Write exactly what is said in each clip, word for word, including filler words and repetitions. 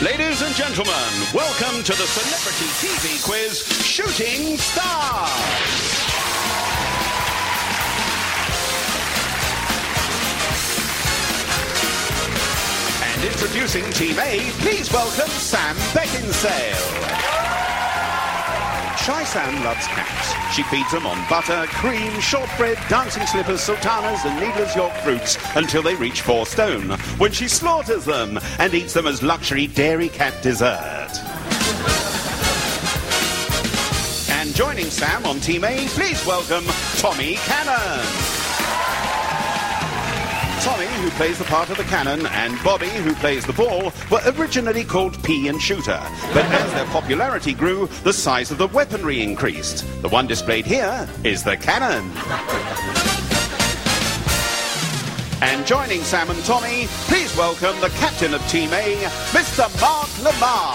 Ladies and gentlemen, welcome to the Celebrity T V quiz, Shooting Stars. And introducing Team A, please welcome Sam Beckinsale. Shy Sam loves cats. She feeds them on butter, cream, shortbread, dancing slippers, sultanas and Needler's York fruits until they reach four stone, when she slaughters them and eats them as luxury dairy cat dessert. And joining Sam on Team A, please welcome Tommy Cannon. Tommy, who plays the part of the cannon, and Bobby, who plays the ball, were originally called Pea and Shooter. But as their popularity grew, the size of the weaponry increased. The one displayed here is the cannon. And joining Sam and Tommy, please welcome the captain of Team A, Mister Mark Lamar.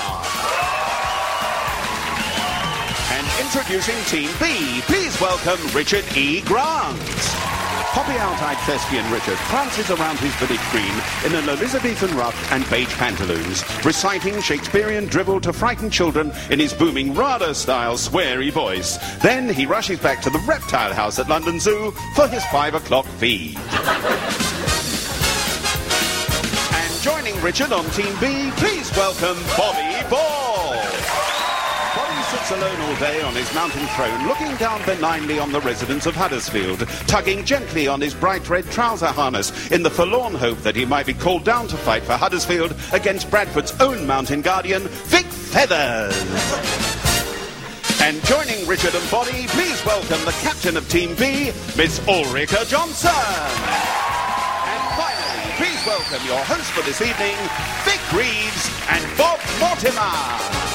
And introducing Team B, please welcome Richard E. Grant. Poppy-out-eyed thespian Richard prances around his village green in an Elizabethan ruff and beige pantaloons, reciting Shakespearean drivel to frighten children in his booming Rada-style sweary voice. Then he rushes back to the reptile house at London Zoo for his five o'clock feed. And joining Richard on Team B, please welcome Bobby Ball. Sits alone all day on his mountain throne, looking down benignly on the residents of Huddersfield, tugging gently on his bright red trouser harness in the forlorn hope that he might be called down to fight for Huddersfield against Bradford's own mountain guardian, Vic Feathers. And joining Richard and Bobby, please welcome the captain of Team B, Miss Ulrika Johnson. And finally, please welcome your hosts for this evening, Vic Reeves and Bob Mortimer.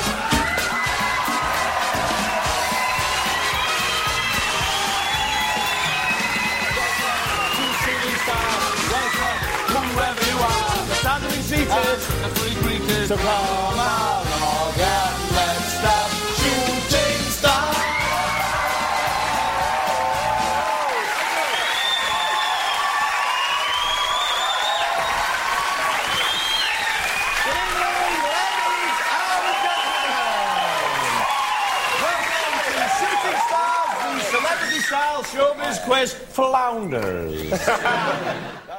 Whoever you are, the thundering seekers, the free creatures, so come along and let's start shooting stars. Good evening, ladies and gentlemen. Welcome to Shooting Stars, the celebrity style showbiz quiz flounders.